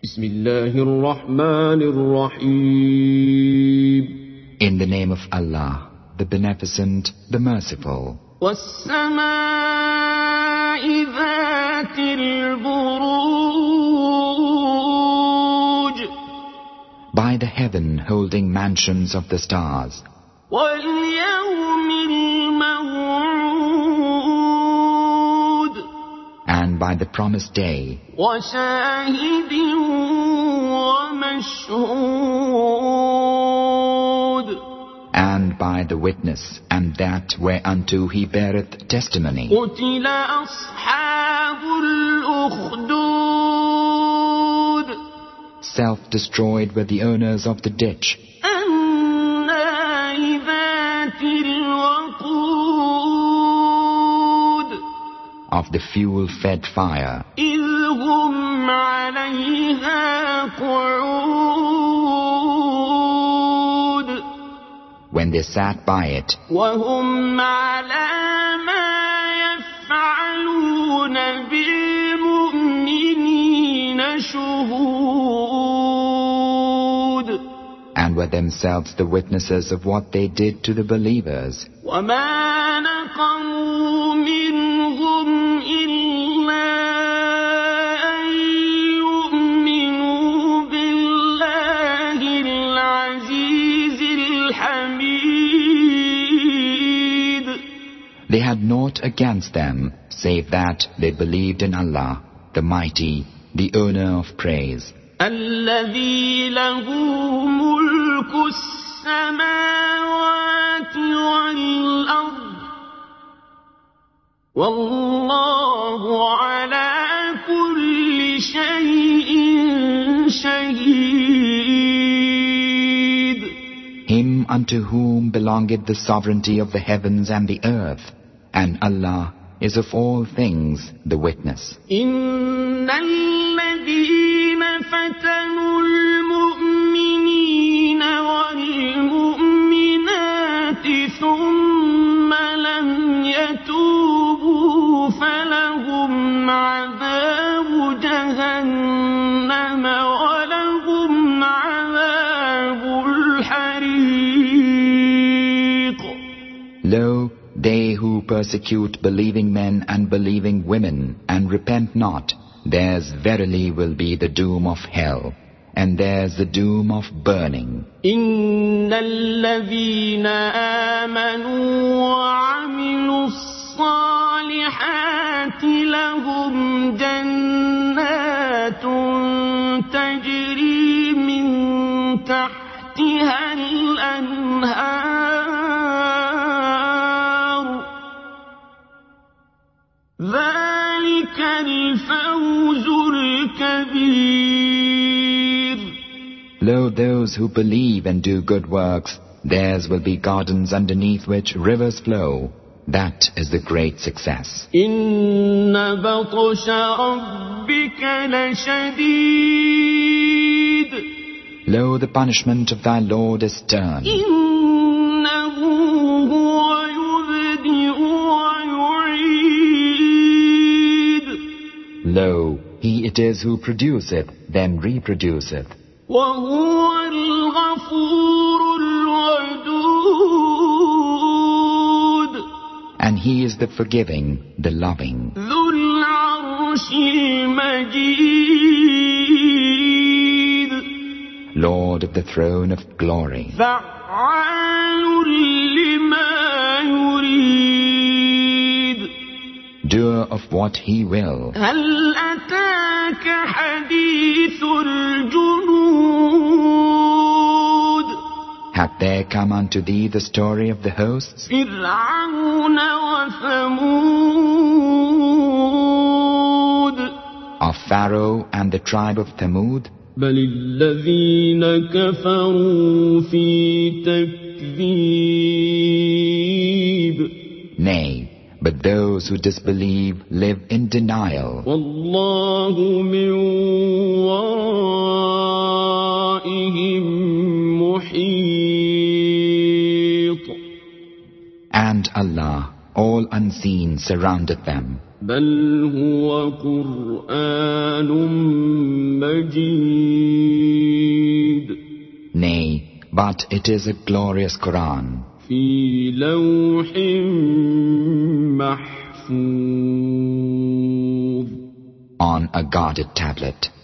بسم الله الرحمن الرحيم. In the name of Allah, the Beneficent, the Merciful. والسماء ذات البروج. By the heaven holding mansions of the stars. واليوم الموعود. And by the promised day. وشاهد ومشهود. And by the witness, and that whereunto he beareth testimony. قتل أصحاب الأخدود. Self-destroyed were the owners of the ditch. النار ذات الوقود. Of the fuel-fed fire. إذ هم عليها قعود. When they sat by it. وهم على ما يفعلون بالمؤمنين شهود. And were themselves the witnesses of what they did to the believers. وما نقموا منهم إلا أن يؤمنوا بالله العزيز الحميد. They had naught against them, save that they believed in Allah, the Mighty, the Owner of praise. الذي له ملك السماوات والأرض والله على كل شيء شهيد. Him unto whom belongeth the sovereignty of the heavens and the earth, and Allah is of all things the witness. إن الذين فتنوا المؤمنين والمؤمنات ثم لم يتوبوا فلهم عذاب جهنم ولهم عذاب الحريق. Lo, they who persecute believing men and believing women and repent not, theirs verily will be the doom of hell, and theirs the doom of burning. إن الذين آمنوا وعملوا الصالحات لهم جنات تجري من تحتها الأنهار. ذلك الفوز الكبير. Lo, those who believe and do good works, theirs will be gardens underneath which rivers flow. That is the great success. إن بطش ربك لشديد. Lo, the punishment of thy Lord is stern. إنه هو يبدئ ويعيد. Lo, he it is who produceth, then reproduceth. وهو الغفور الودود. And he is the forgiving, the loving. ذو العرش المجيد. Lord of the throne of glory. فعال لما يريد. Doer of what he will. هل أتاك حديث الجنود. Hath there come unto thee the story of the hosts? فرعون وثمود. Of Pharaoh and the tribe of Thamud? بل الذين كفروا في تكذيب. Nay, but those who disbelieve live in denial. والله من ورائهم محيط. And Allah all unseen, surrounded them. بل هو قرآن مجيد Nay, but it is a glorious Quran في لوح محفوظ on a guarded tablet.